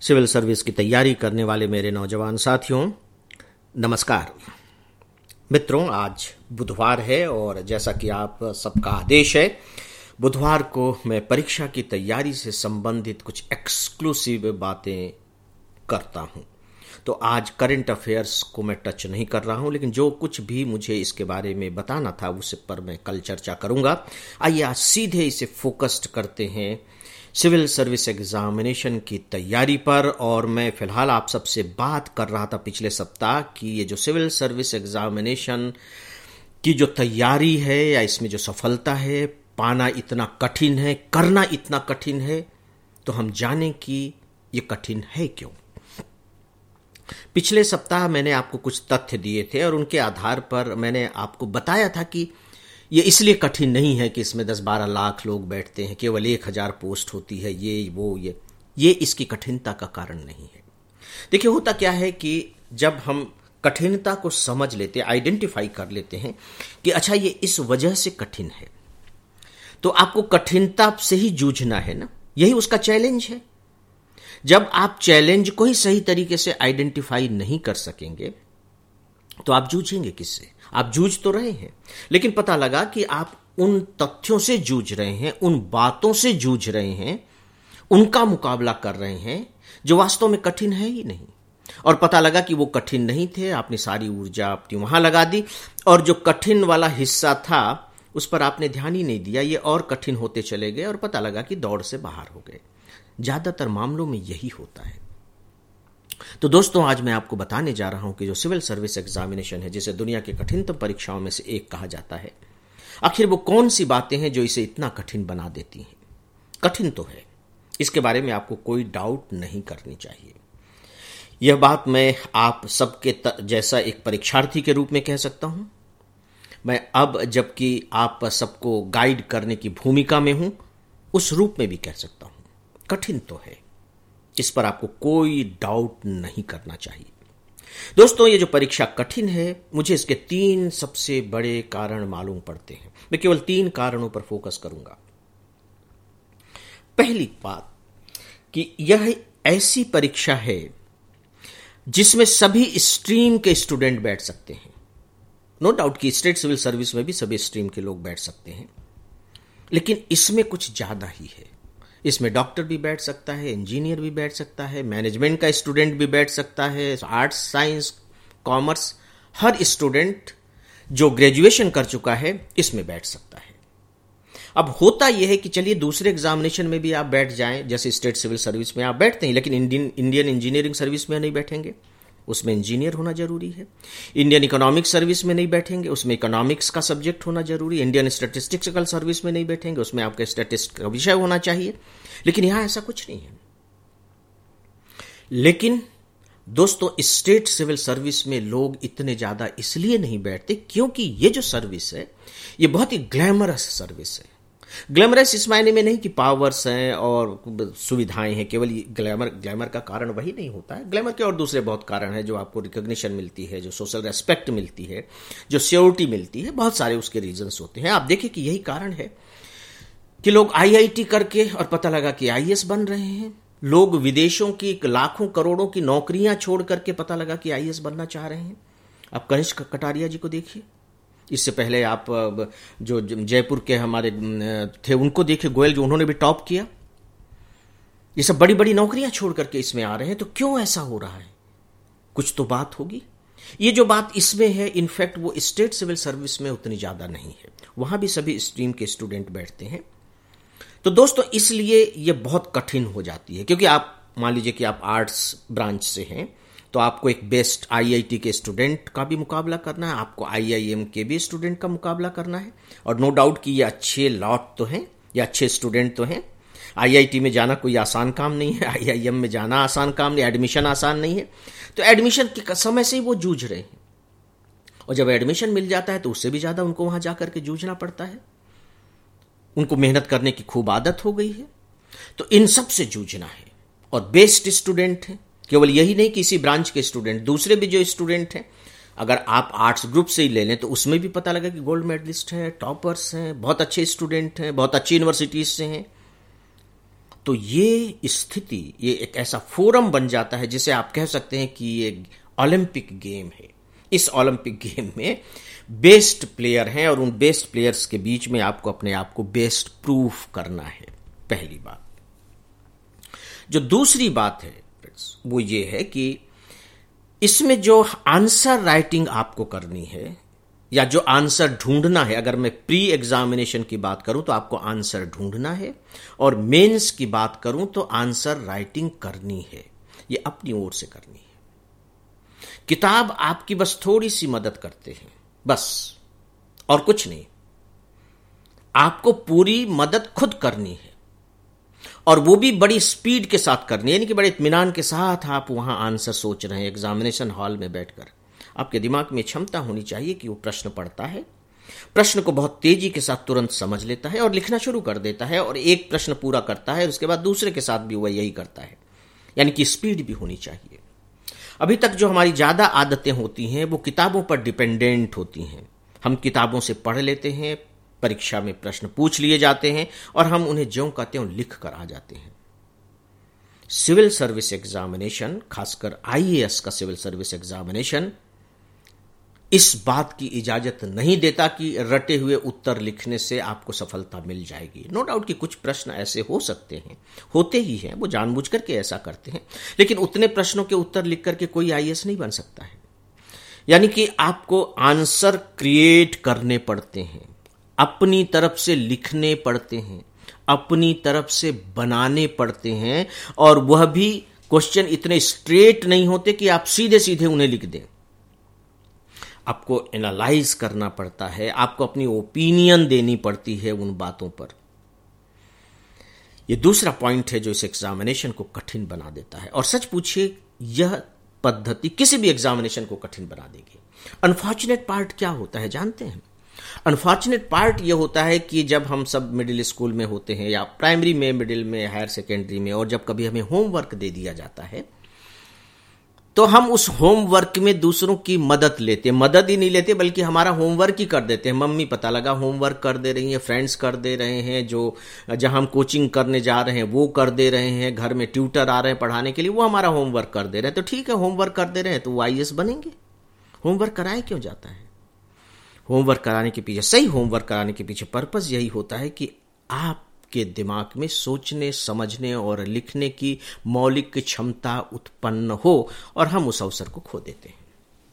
Civil service की तैयारी करने वाले मेरे नौजवान साथियों, नमस्कार। मित्रों, आज बुधवार है और जैसा कि आप सबका आदेश है, बुधवार को मैं परीक्षा की तैयारी से संबंधित कुछ एक्सक्लूसिव बातें करता हूं। तो आज करंट अफेयर्स को मैं टच नहीं कर रहा हूं, लेकिन जो कुछ भी मुझे इसके बारे में बताना था उस पर मैं कल चर्चा करूंगा। आइए आज सीधे इसे फोकस्ड करते हैं सिविल सर्विस एग्जामिनेशन की तैयारी पर। और मैं फिलहाल आप सबसे बात कर रहा था पिछले सप्ताह कि ये जो सिविल सर्विस एग्जामिनेशन की जो तैयारी है या इसमें जो सफलता है, पाना इतना कठिन है, करना इतना कठिन है, तो हम जानें कि ये कठिन है क्यों। पिछले सप्ताह मैंने आपको कुछ तथ्य दिए थे और उनके आधार पर मैंने आपको बताया था कि ये इसलिए कठिन नहीं है कि इसमें 10-12 लाख लोग बैठते हैं, केवल 1000 पोस्ट होती है, ये इसकी कठिनता का कारण नहीं है। देखिए, होता क्या है कि जब हम कठिनता को समझ लेते, आइडेंटिफाई कर लेते हैं कि अच्छा ये इस वजह से कठिन है, तो आपको कठिनता से ही जूझना है ना, यही उसका चैलेंज है। जब आप चैलेंज को ही सही तरीके से आइडेंटिफाई नहीं कर सकेंगे तो आप जूझेंगे किससे? आप जूझ तो रहे हैं, लेकिन पता लगा कि आप उन तथ्यों से जूझ रहे हैं, उन बातों से जूझ रहे हैं, उनका मुकाबला कर रहे हैं जो वास्तव में कठिन है ही नहीं। और पता लगा कि वो कठिन नहीं थे, आपने सारी ऊर्जा अपनी वहां लगा दी और जो कठिन वाला हिस्सा था उस पर आपने ध्यान ही नहीं दिया, ये और कठिन होते चले गए और पता लगा कि दौड़ से बाहर हो गए। ज्यादातर मामलों में यही होता है। तो दोस्तों, आज मैं आपको बताने जा रहा हूं कि जो सिविल सर्विस एग्जामिनेशन है, जिसे दुनिया की कठिनतम परीक्षाओं में से एक कहा जाता है, आखिर वो कौन सी बातें हैं जो इसे इतना कठिन बना देती हैं। कठिन तो है, इसके बारे में आपको कोई डाउट नहीं करनी चाहिए। यह बात मैं आप सबके जैसा एक परीक्षार्थी के रूप में कह सकता हूं। मैं अब जबकि आप सबको गाइड करने की भूमिका में हूं, उस रूप में भी कह सकता हूं कठिन तो है, इस पर आपको कोई डाउट नहीं करना चाहिए। दोस्तों, ये जो परीक्षा कठिन है, मुझे इसके 3 सबसे बड़े कारण मालूम पड़ते हैं। मैं केवल 3 कारणों पर फोकस करूंगा। पहली बात कि यह ऐसी परीक्षा है जिसमें सभी स्ट्रीम के स्टूडेंट बैठ सकते हैं। नो डाउट कि स्टेट सिविल सर्विस में भी सभी स्ट्रीम के लोग बैठ सकते हैं, लेकिन इसमें कुछ ज्यादा ही है। इसमें डॉक्टर भी बैठ सकता है, इंजीनियर भी बैठ सकता है, मैनेजमेंट का स्टूडेंट भी बैठ सकता है, आर्ट्स, साइंस, कॉमर्स, हर स्टूडेंट जो ग्रेजुएशन कर चुका है इसमें बैठ सकता है। अब होता यह है कि चलिए दूसरे एग्जामिनेशन में भी आप बैठ जाएं, जैसे स्टेट सिविल सर्विस में आप बैठते हैं, लेकिन इंडियन इंजीनियरिंग सर्विस में नहीं बैठेंगे, उसमें इंजीनियर होना जरूरी है। इंडियन इकोनॉमिक सर्विस में नहीं बैठेंगे, उसमें इकोनॉमिक्स का सब्जेक्ट होना जरूरी है। इंडियन स्टैटिस्टिकल सर्विस में नहीं बैठेंगे, उसमें आपका स्टैटिस्टिक्स का विषय होना चाहिए। लेकिन यहां ऐसा कुछ नहीं है। लेकिन दोस्तों, स्टेट सिविल सर्विस में लोग इतने ज्यादा इसलिए नहीं बैठते क्योंकि ये जो सर्विस है, ये बहुत ही ग्लैमरस सर्विस है। ग्लैमरस इस मायने में नहीं कि पावर्स हैं और सुविधाएं हैं, केवल ग्लैमर का कारण वही नहीं होता है। ग्लैमर के और दूसरे बहुत कारण हैं, जो आपको रिकॉग्निशन मिलती है, जो सोशल रेस्पेक्ट मिलती है, जो सिक्योरिटी मिलती है, बहुत सारे उसके रीजंस होते हैं। आप देखिए कि यही कारण है कि लोग आईआईटी करके और पता लगा कि आईएएस बन रहे हैं। लोग विदेशों की लाखों करोड़ों की नौकरियां छोड़ करके पता लगा कि आईएएस बनना चाह रहे हैं। आप कनिष्क कटारिया जी को देखिए, इससे पहले आप जो जयपुर के हमारे थे उनको देखिए, गोयल, जो उन्होंने भी टॉप किया। ये सब बड़ी बड़ी नौकरियां छोड़ करके इसमें आ रहे हैं। तो क्यों ऐसा हो रहा है? कुछ तो बात होगी। ये जो बात इसमें है, इनफैक्ट वो स्टेट सिविल सर्विस में उतनी ज्यादा नहीं है। वहां भी सभी स्ट्रीम के स्टूडेंट बैठते हैं। तो दोस्तों, इसलिए ये बहुत कठिन हो जाती है, क्योंकि आप मान लीजिए कि आप आर्ट्स ब्रांच से हैं, तो आपको एक बेस्ट आईआईटी के स्टूडेंट का भी मुकाबला करना है, आपको आईआईएम के भी स्टूडेंट का मुकाबला करना है। और नो डाउट कि ये अच्छे लॉट तो हैं, ये अच्छे स्टूडेंट तो हैं। आईआईटी में जाना कोई आसान काम नहीं है, आईआईएम में जाना आसान काम नहीं, एडमिशन आसान नहीं है। तो एडमिशन के समय से ही वो जूझ रहे हैं, और जब एडमिशन मिल जाता है तो उससे भी ज्यादा उनको वहां जाकर के जूझना पड़ता है। उनको मेहनत करने की खूब आदत हो गई है, तो इन सब से जूझना है। और बेस्ट स्टूडेंट है, केवल यही नहीं कि इसी ब्रांच के स्टूडेंट, दूसरे भी जो स्टूडेंट हैं, अगर आप आर्ट्स ग्रुप से ही ले लें तो उसमें भी पता लगा कि गोल्ड मेडलिस्ट हैं, टॉपर्स हैं, बहुत अच्छे स्टूडेंट हैं, बहुत अच्छी यूनिवर्सिटीज से हैं। तो ये स्थिति, ये एक ऐसा फोरम बन जाता है जिसे आप कह सकते हैं कि ये ओलंपिक गेम है। इस ओलंपिक गेम में बेस्ट प्लेयर हैं और उन बेस्ट प्लेयर्स के बीच में आपको अपने आप को बेस्ट प्रूफ करना है, पहली बात। जो दूसरी बात है वो ये है कि इसमें जो आंसर राइटिंग आपको करनी है या जो आंसर ढूंढना है, अगर मैं प्री एग्जामिनेशन की बात करूं तो आपको आंसर ढूंढना है, और मेंस की बात करूं तो आंसर राइटिंग करनी है। ये अपनी ओर से करनी है। किताब आपकी बस थोड़ी सी मदद करते हैं, बस, और कुछ नहीं। आपको पूरी मदद खुद करनी है, और वो भी बड़ी स्पीड के साथ करनी है, यानी कि बड़े इत्मीनान के साथ आप वहां आंसर सोच रहे हैं एग्जामिनेशन हॉल में बैठकर। आपके दिमाग में क्षमता होनी चाहिए कि वो प्रश्न पढ़ता है, प्रश्न को बहुत तेजी के साथ तुरंत समझ लेता है और लिखना शुरू कर देता है, और एक प्रश्न पूरा करता है, उसके बाद दूसरे के साथ भी वह यही करता है, यानी कि स्पीड भी होनी चाहिए। अभी तक जो हमारी ज्यादा आदतें होती हैं वो किताबों पर डिपेंडेंट होती हैं। हम किताबों से पढ़ लेते हैं, परीक्षा में प्रश्न पूछ लिए जाते हैं और हम उन्हें ज्यों का त्यों लिख कर आ जाते हैं। सिविल सर्विस एग्जामिनेशन, खासकर आईएएस का सिविल सर्विस एग्जामिनेशन, इस बात की इजाजत नहीं देता कि रटे हुए उत्तर लिखने से आपको सफलता मिल जाएगी। नो डाउट कि कुछ प्रश्न ऐसे हो सकते हैं, होते ही हैं, वो जानबूझ करके ऐसा करते हैं, लेकिन उतने प्रश्नों के उत्तर लिख करके कोई आईएएस नहीं बन सकता है। यानी कि आपको आंसर क्रिएट करने पड़ते हैं, अपनी तरफ से लिखने पड़ते हैं, अपनी तरफ से बनाने पड़ते हैं, और वह भी क्वेश्चन इतने स्ट्रेट नहीं होते कि आप सीधे सीधे उन्हें लिख दें। आपको एनालाइज करना पड़ता है, आपको अपनी ओपिनियन देनी पड़ती है उन बातों पर। यह दूसरा पॉइंट है जो इस एग्जामिनेशन को कठिन बना देता है, और सच पूछिए यह पद्धति किसी भी एग्जामिनेशन को कठिन बना देगी। अनफॉर्चुनेट पार्ट क्या होता है जानते हैं? अनफॉर्चुनेट पार्ट यह होता है कि जब हम सब मिडिल स्कूल में होते हैं, या प्राइमरी में, मिडिल में, हायर सेकेंडरी में, और जब कभी हमें होमवर्क दे दिया जाता है, तो हम उस होमवर्क में दूसरों की मदद लेते हैं। मदद ही नहीं लेते बल्कि हमारा होमवर्क ही कर देते हैं। मम्मी पता लगा होमवर्क कर दे रही हैं, फ्रेंड्स कर दे रहे हैं, जो जहां हम कोचिंग करने जा रहे हैं वो कर दे रहे हैं, घर में ट्यूटर आ रहे हैं पढ़ाने के लिए, वो हमारा होमवर्क कर दे रहे हैं। तो ठीक है, होमवर्क कर दे रहे हैं तो वो आईएएस बनेंगे। होमवर्क कराए क्यों जाता है? होमवर्क कराने के पीछे, सही होमवर्क कराने के पीछे पर्पस यही होता है कि आपके दिमाग में सोचने, समझने और लिखने की मौलिक क्षमता उत्पन्न हो, और हम उस अवसर को खो देते हैं।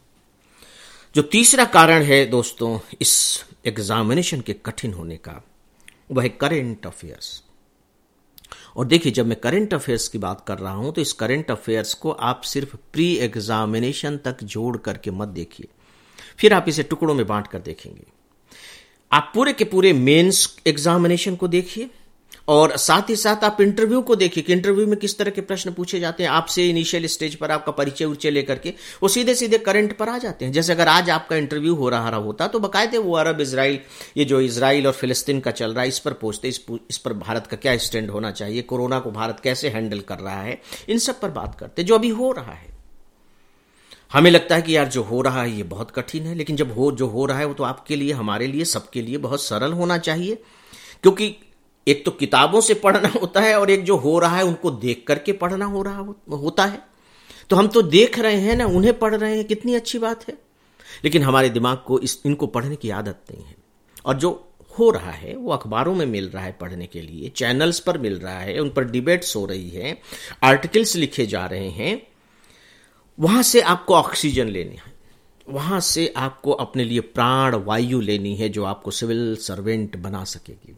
जो तीसरा कारण है दोस्तों इस एग्जामिनेशन के कठिन होने का, वह है करंट अफेयर्स। और देखिए, जब मैं करंट अफेयर्स की बात कर रहा हूं तो इस करंट अफेयर्स को आप सिर्फ प्री एग्जामिनेशन तक जोड़ करके मत देखिए, फिर आप इसे टुकड़ों में बांट कर देखेंगे। आप पूरे के पूरे मेंस एग्जामिनेशन को देखिए, और साथ ही साथ आप इंटरव्यू को देखिए कि इंटरव्यू में किस तरह के प्रश्न पूछे जाते हैं। आपसे इनिशियल स्टेज पर आपका परिचय उच्चय लेकर के वो सीधे सीधे करंट पर आ जाते हैं। जैसे अगर आज आपका इंटरव्यू हो रहा होता तो बकायदे वो अरब इजराइल, ये जो इजराइल और फिलिस्तीन का चल रहा है, इस पर पूछते, इस पर भारत का क्या स्टैंड होना चाहिए, कोरोना को भारत कैसे हैंडल कर रहा है, इन सब पर बात करते जो अभी हो रहा है। हमें लगता है कि यार जो हो रहा है ये बहुत कठिन है, लेकिन जब जो हो रहा है वो तो आपके लिए, हमारे लिए, सबके लिए बहुत सरल होना चाहिए। क्योंकि एक तो किताबों से पढ़ना होता है, और एक जो हो रहा है उनको देख करके पढ़ना होता है। तो हम तो देख रहे हैं ना, उन्हें पढ़ रहे हैं, कितनी अच्छी बात है। लेकिन हमारे दिमाग को इनको पढ़ने की आदत नहीं है। और जो हो रहा है वो अखबारों में मिल रहा है पढ़ने के लिए, चैनल्स पर मिल रहा है, उन पर डिबेट्स हो रही है, आर्टिकल्स लिखे जा रहे हैं। वहां से आपको ऑक्सीजन लेनी है, वहां से आपको अपने लिए प्राण वायु लेनी है जो आपको सिविल सर्वेंट बना सकेगी।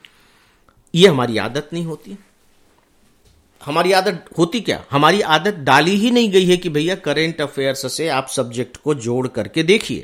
ये हमारी आदत नहीं होती। हमारी आदत होती क्या? हमारी आदत डाली ही नहीं गई है कि भैया करेंट अफेयर्स से आप सब्जेक्ट को जोड़ करके देखिए।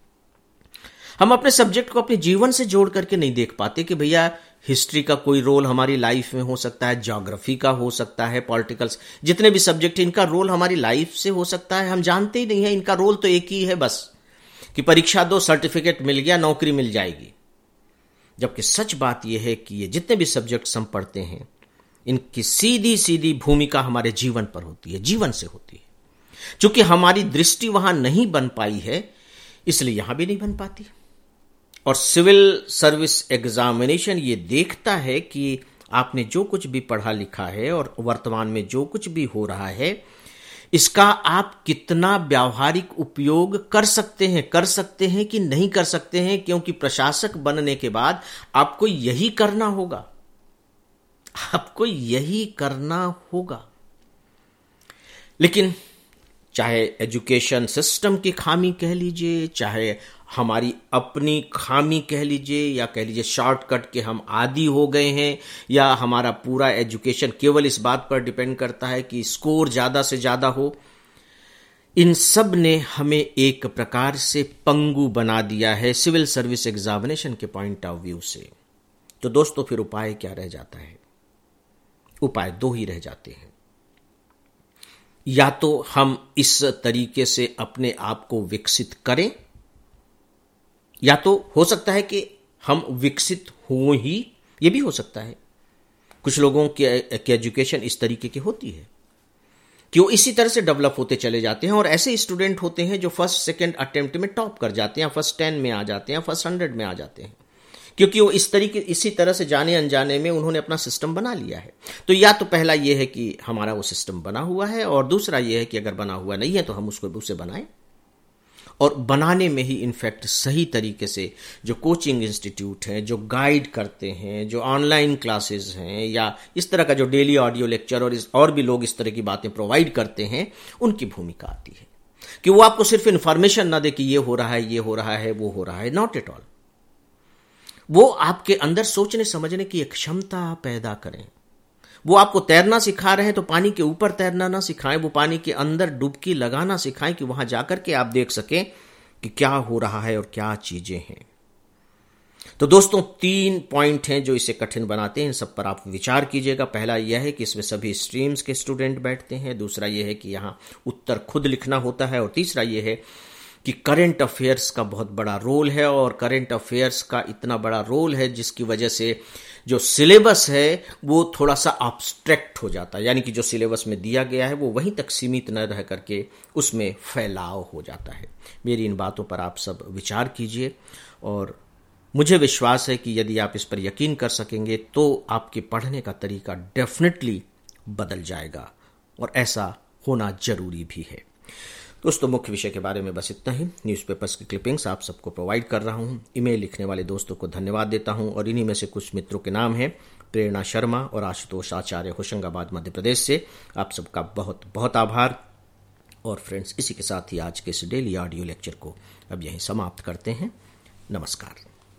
हम अपने सब्जेक्ट को अपने जीवन से जोड़ करके नहीं देख पाते कि भैया हिस्ट्री का कोई रोल हमारी लाइफ में हो सकता है, ज्योग्राफी का हो सकता है, पॉलिटिकल्स, जितने भी सब्जेक्ट इनका रोल हमारी लाइफ से हो सकता है। हम जानते ही नहीं है। इनका रोल तो एक ही है बस, कि परीक्षा दो, सर्टिफिकेट मिल गया, नौकरी मिल जाएगी। जबकि सच बात यह है कि ये जितने भी सब्जेक्ट्स हम पढ़ते हैं, इनकी सीधी सीधी भूमिका हमारे जीवन पर होती है, जीवन से होती है। चूंकि हमारी दृष्टि वहां नहीं बन पाई है, इसलिए यहां भी नहीं बन पाती। और सिविल सर्विस एग्जामिनेशन ये देखता है कि आपने जो कुछ भी पढ़ा लिखा है और वर्तमान में जो कुछ भी हो रहा है, इसका आप कितना व्यावहारिक उपयोग कर सकते हैं कि नहीं कर सकते हैं, क्योंकि प्रशासक बनने के बाद आपको यही करना होगा, आपको यही करना होगा। लेकिन चाहे एजुकेशन सिस्टम की खामी कह लीजिए, चाहे हमारी अपनी खामी कह लीजिए, या कह लीजिए शॉर्टकट के हम आदी हो गए हैं, या हमारा पूरा एजुकेशन केवल इस बात पर डिपेंड करता है कि स्कोर ज्यादा से ज्यादा हो, इन सब ने हमें एक प्रकार से पंगु बना दिया है सिविल सर्विस एग्जामिनेशन के पॉइंट ऑफ व्यू से। तो दोस्तों फिर उपाय क्या रह जाता है? उपाय दो ही रह जाते हैं। या तो हम इस तरीके से अपने आप को विकसित करें, या तो हो सकता है कि हम विकसित हो ही, ये भी हो सकता है। कुछ लोगों की एजुकेशन इस तरीके की होती है कि वो इसी तरह से डेवलप होते चले जाते हैं, और ऐसे स्टूडेंट होते हैं जो फर्स्ट सेकंड अटेम्प्ट में टॉप कर जाते हैं, फर्स्ट 10 में आ जाते हैं, फर्स्ट 100 में आ जाते हैं, क्योंकि वो इसी तरह से जाने अनजाने में उन्होंने अपना सिस्टम बना लिया है। तो या तो पहला ये है कि हमारा वो सिस्टम बना हुआ है, और दूसरा ये है कि अगर बना हुआ नहीं है तो हम उसे बनाएं, और बनाने में ही इनफैक्ट सही तरीके से जो कोचिंग इंस्टीट्यूट हैं, जो गाइड करते हैं, जो ऑनलाइन क्लासेस हैं, या इस तरह का जो डेली ऑडियो लेक्चर और भी लोग इस तरह की बातें प्रोवाइड करते हैं, उनकी भूमिका आती है कि वो आपको सिर्फ इंफॉर्मेशन ना दे कि ये हो रहा है, ये हो रहा है, वो हो रहा है। Not at all. वो आपके अंदर सोचने समझने की एक क्षमता पैदा करें। वो आपको तैरना सिखा रहे हैं तो पानी के ऊपर तैरना ना सिखाएं, वो पानी के अंदर डुबकी लगाना सिखाएं कि वहां जाकर के आप देख सकें कि क्या हो रहा है और क्या चीजें हैं। तो दोस्तों 3 पॉइंट हैं जो इसे कठिन बनाते हैं, इन सब पर आप विचार कीजिएगा। पहला यह है कि इसमें सभी स्ट्रीम्स के स्टूडेंट बैठते हैं, दूसरा यह है कि यहां उत्तर खुद लिखना होता है, और तीसरा यह है कि करंट अफेयर्स का बहुत बड़ा रोल है, और करंट अफेयर्स का इतना बड़ा रोल है जिसकी वजह से जो सिलेबस है वो थोड़ा सा एब्स्ट्रैक्ट हो जाता है, यानी कि जो सिलेबस में दिया गया है वो वहीं तक सीमित न रह करके उसमें फैलाव हो जाता है। मेरी इन बातों पर आप सब विचार कीजिए, और मुझे विश्वास है कि यदि आप इस पर यकीन कर सकेंगे तो आपके पढ़ने का तरीका डेफिनेटली बदल जाएगा, और ऐसा होना जरूरी भी है। दोस्तों मुख्य विषय के बारे में बस इतना ही। न्यूज़पेपर्स की क्लिपिंग्स आप सबको प्रोवाइड कर रहा हूं। ईमेल लिखने वाले दोस्तों को धन्यवाद देता हूं, और इन्हीं में से कुछ मित्रों के नाम हैं प्रेरणा शर्मा और आशुतोष आचार्य, होशंगाबाद मध्य प्रदेश से। आप सबका बहुत बहुत आभार। और फ्रेंड्स, इसी के साथ ही आज के इस डेली ऑडियो लेक्चर को अब यहीं समाप्त करते हैं। नमस्कार।